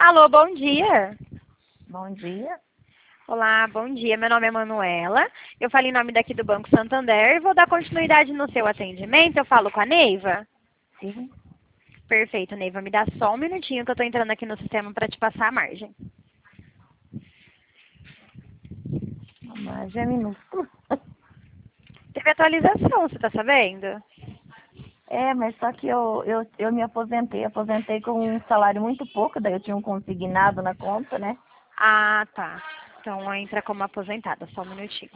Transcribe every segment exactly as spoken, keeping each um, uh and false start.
Alô, bom dia. Bom dia. Olá, bom dia. Meu nome é Manuela. Eu falo em nome daqui do Banco Santander e vou dar continuidade no seu atendimento. Eu falo com a Neiva? Sim. Perfeito, Neiva. Me dá só um minutinho que eu estou entrando aqui no sistema para te passar a margem. Mas é minúsculo. Teve atualização, você está sabendo? É, mas só que eu, eu, eu me aposentei. Aposentei com um salário muito pouco, daí eu tinha um consignado na conta, né? Ah, tá. Então entra como aposentada, só um minutinho.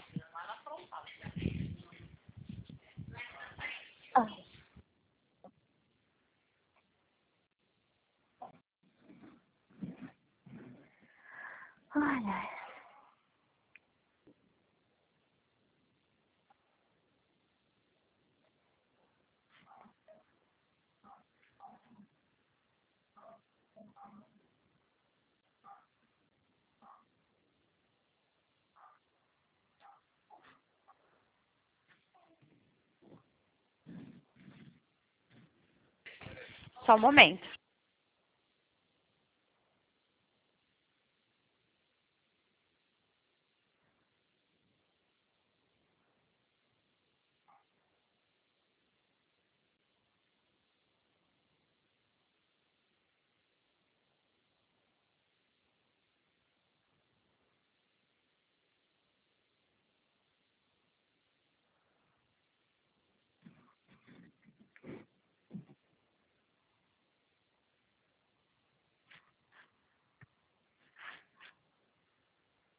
Ai, ai. Só um momento.